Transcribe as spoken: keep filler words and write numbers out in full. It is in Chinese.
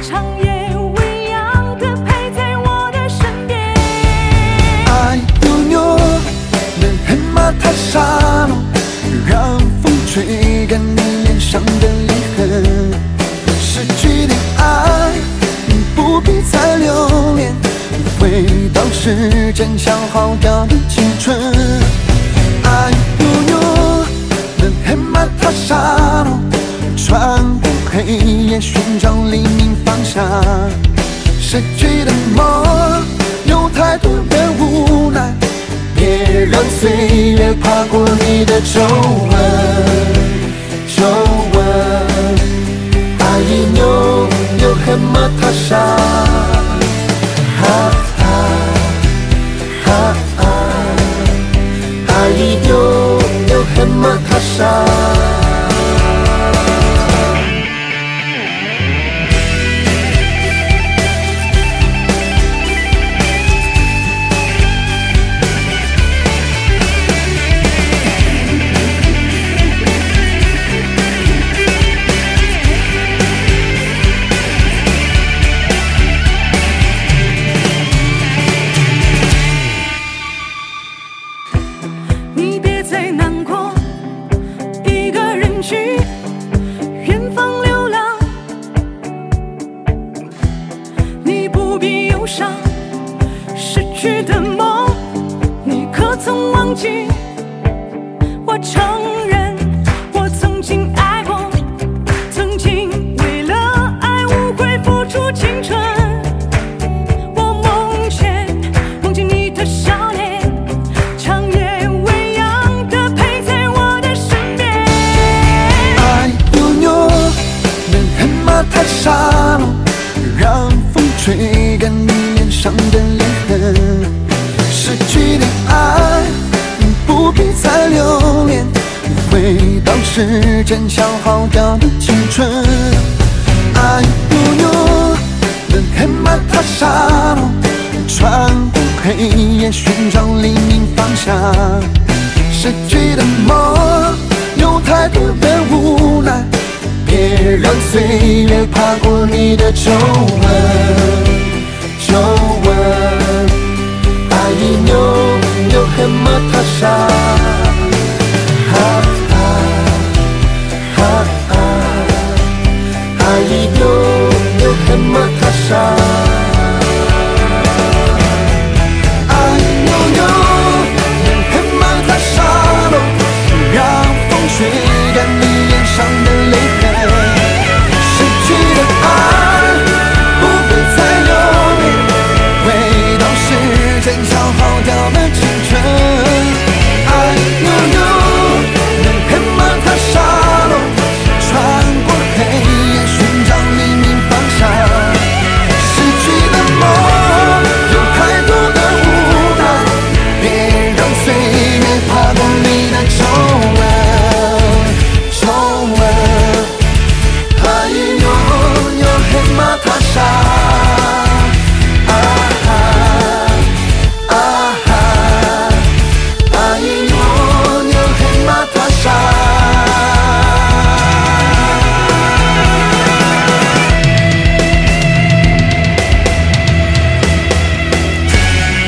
长夜未央的陪在我的身边。 Ayuno能黑马塔沙诺，让风吹干你脸上的裂痕。失去的爱，不必再留恋，回到时间消耗掉的青春。Ayuno能黑马塔沙诺，穿过黑夜寻找黎明方向。失去的梦有太多的无奈，别让岁月爬过你的皱纹，皱纹。Ayuno yo hematasha， 哈哈哈哈。Ayuno yo hematasha。 你别再难过，一个人去远方流浪。你不必忧伤，失去的梦，你可曾忘记？我承认，我曾经爱过，曾经为了爱无悔付出青春。我梦见，梦见你的笑脸，长夜未央的陪在我的身边。 Ayuno能黑马塔沙诺，让风吹干你脸上的裂痕。失去的爱，不必再留恋，回到时间消耗掉的青春。Ayuno能黑马塔沙诺，穿过黑夜寻找黎明方向。失去的梦有太多的无奈，别让岁月爬过你的皱纹，皱纹。Ayuno yo hematasha。